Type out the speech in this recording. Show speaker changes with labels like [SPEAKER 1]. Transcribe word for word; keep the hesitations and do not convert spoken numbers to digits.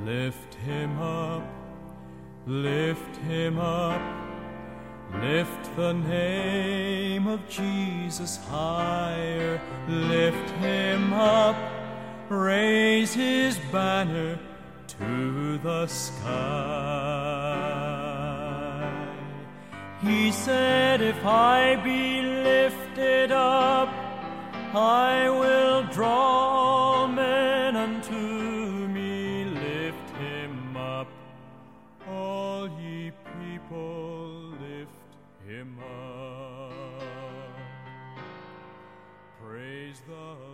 [SPEAKER 1] Lift him up, lift him up, lift the name of Jesus higher. Lift him up, raise his banner to the sky. He said, if I be lifted up, I will draw all men unto me. Lift him up, all ye people, lift him up. Praise the